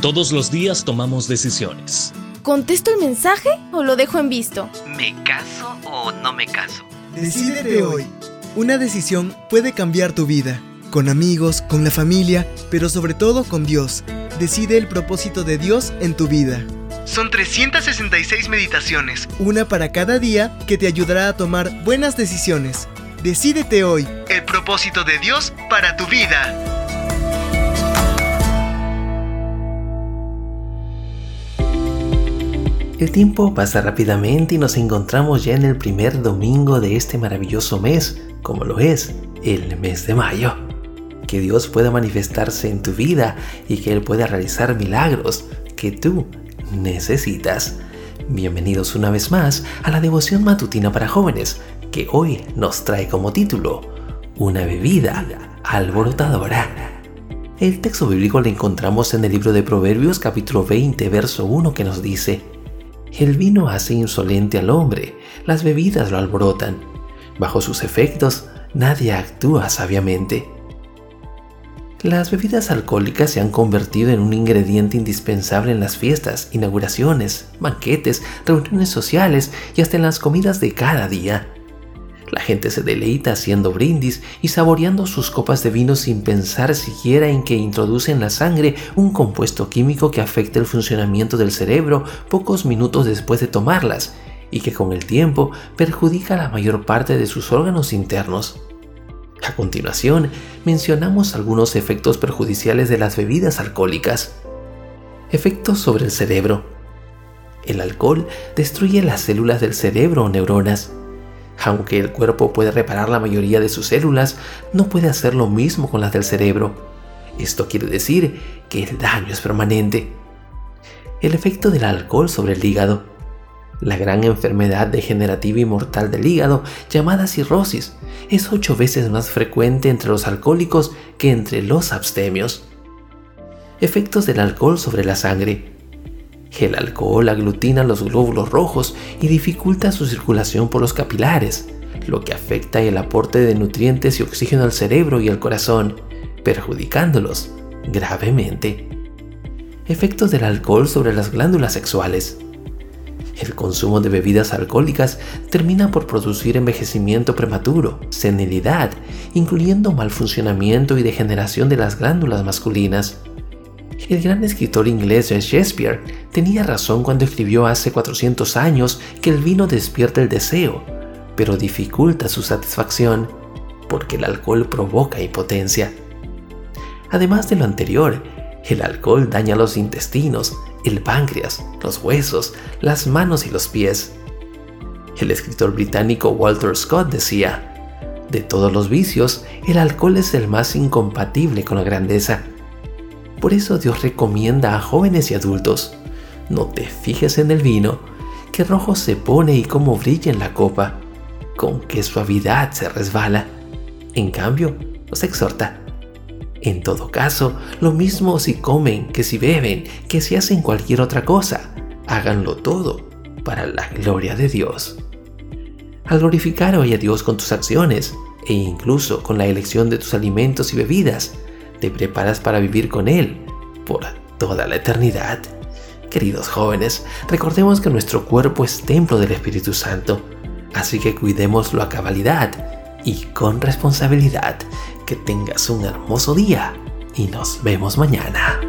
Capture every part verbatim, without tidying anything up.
Todos los días tomamos decisiones. ¿Contesto el mensaje o lo dejo en visto? ¿Me caso o no me caso? Decídete hoy. Una decisión puede cambiar tu vida. Con amigos, con la familia, pero sobre todo con Dios. Decide el propósito de Dios en tu vida. Son trescientas sesenta y seis meditaciones, una para cada día, que te ayudará a tomar buenas decisiones. Decídete hoy. El propósito de Dios para tu vida. El tiempo pasa rápidamente y nos encontramos ya en el primer domingo de este maravilloso mes, como lo es el mes de mayo. Que Dios pueda manifestarse en tu vida y que Él pueda realizar milagros que tú necesitas. Bienvenidos una vez más a la devoción matutina para jóvenes, que hoy nos trae como título Una bebida alborotadora. El texto bíblico lo encontramos en el libro de Proverbios capítulo veinte, verso uno, que nos dice: el vino hace insolente al hombre, las bebidas lo alborotan. Bajo sus efectos, nadie actúa sabiamente. Las bebidas alcohólicas se han convertido en un ingrediente indispensable en las fiestas, inauguraciones, banquetes, reuniones sociales y hasta en las comidas de cada día. La gente se deleita haciendo brindis y saboreando sus copas de vino sin pensar siquiera en que introduce en la sangre un compuesto químico que afecta el funcionamiento del cerebro pocos minutos después de tomarlas y que con el tiempo perjudica la mayor parte de sus órganos internos. A continuación, mencionamos algunos efectos perjudiciales de las bebidas alcohólicas. Efectos sobre el cerebro. El alcohol destruye las células del cerebro o neuronas. Aunque el cuerpo puede reparar la mayoría de sus células, no puede hacer lo mismo con las del cerebro. Esto quiere decir que el daño es permanente. El efecto del alcohol sobre el hígado. La gran enfermedad degenerativa y mortal del hígado, llamada cirrosis, es ocho veces más frecuente entre los alcohólicos que entre los abstemios. Efectos del alcohol sobre la sangre. El alcohol aglutina los glóbulos rojos y dificulta su circulación por los capilares, lo que afecta el aporte de nutrientes y oxígeno al cerebro y al corazón, perjudicándolos gravemente. Efectos del alcohol sobre las glándulas sexuales. El consumo de bebidas alcohólicas termina por producir envejecimiento prematuro, senilidad, incluyendo mal funcionamiento y degeneración de las glándulas masculinas. El gran escritor inglés Shakespeare tenía razón cuando escribió hace cuatrocientos años que el vino despierta el deseo, pero dificulta su satisfacción, porque el alcohol provoca impotencia. Además de lo anterior, el alcohol daña los intestinos, el páncreas, los huesos, las manos y los pies. El escritor británico Walter Scott decía: de todos los vicios, el alcohol es el más incompatible con la grandeza. Por eso Dios recomienda a jóvenes y adultos: no te fijes en el vino, qué rojo se pone y cómo brilla en la copa, con qué suavidad se resbala. En cambio, los exhorta: en todo caso, lo mismo si comen que si beben, que si hacen cualquier otra cosa, háganlo todo para la gloria de Dios. Al glorificar hoy a Dios con tus acciones, e incluso con la elección de tus alimentos y bebidas, te preparas para vivir con Él por toda la eternidad. Queridos jóvenes, recordemos que nuestro cuerpo es templo del Espíritu Santo, así que cuidémoslo a cabalidad y con responsabilidad. Que tengas un hermoso día y nos vemos mañana.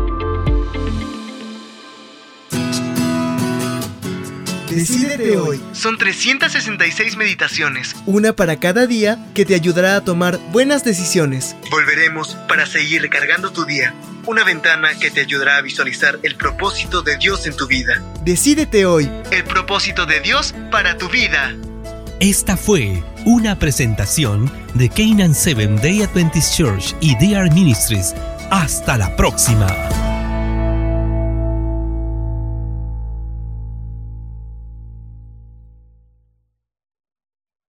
Decídete hoy. Son trescientas sesenta y seis meditaciones, una para cada día, que te ayudará a tomar buenas decisiones. Volveremos para seguir recargando tu día. Una ventana que te ayudará a visualizar el propósito de Dios en tu vida. Decídete hoy. El propósito de Dios para tu vida. Esta fue una presentación de Canaan Seventh Day Adventist Church y D R Ministries. Hasta la próxima.